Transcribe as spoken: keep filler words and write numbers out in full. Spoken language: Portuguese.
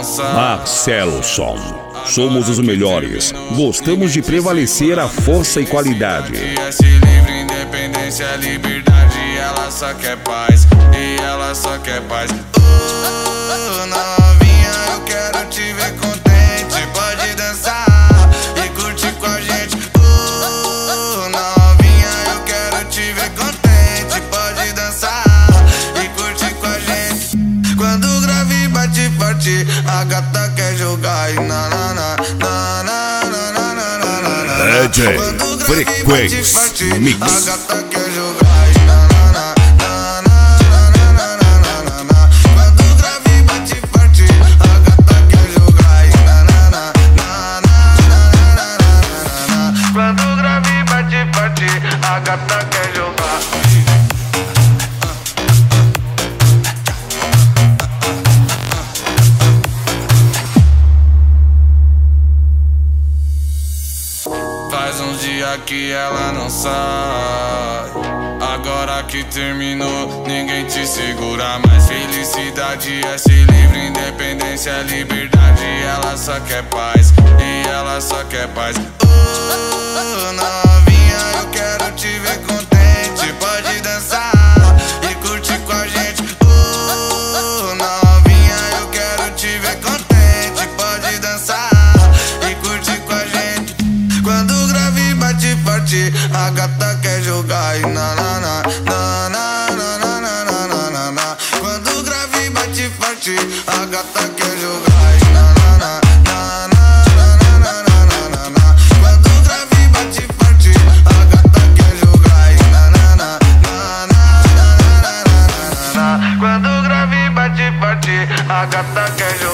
sai. Marcelo Som. Somos os melhores. Gostamos de prevalecer a força e qualidade. Se livre, independência, liberdade. Ela só quer paz, e ela só quer paz. Oh, novinha, eu quero te ver contente. Pode dançar e curtir com a gente. Oh, novinha, eu quero te ver contente. Pode dançar e curtir com a gente. Quando o grave bate forte, a gata quer jogar e na na na na na na na na na. D J Frequência Mix. A gata quer jogar e na na na na na na na na. Quando o grave bate forte, a gata quer jogar e na na na na na na na. Quando o grave bate forte, a gata quer jogar. Faz uns dias que ela não sai. Agora que terminou, ninguém te segura mais. Felicidade é ser livre, independência é liberdade. Ela só quer paz, e ela só quer paz. Oh, novinha, eu quero te ver contente. Pode dançar e curtir com a gente. Oh, novinha, eu quero te ver contente. Pode dançar e curtir com a gente. Quando o grave bate forte, a gata quer jogar e na na na na na na na na na na. Quando o grave bate forte, a gata quer jogar e na na na na na na na na. Quando o grave bate forte, a gata quer jogar e na na na na na na na. Quando o grave bate forte, a gata quer jogar.